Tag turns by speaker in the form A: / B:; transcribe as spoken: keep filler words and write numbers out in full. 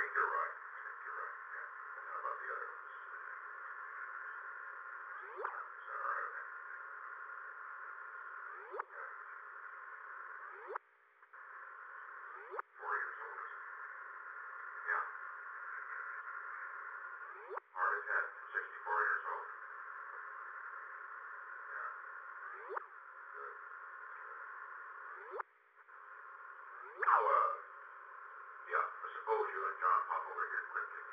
A: think you're right. I think you're right. Yeah. And how about the other ones? Is that all right? Okay. Four years old, is it? Yeah. Heart attack. Sixty-four years old. Yeah. Good. Now, uh, yeah. I suppose you and John pop over here quickly.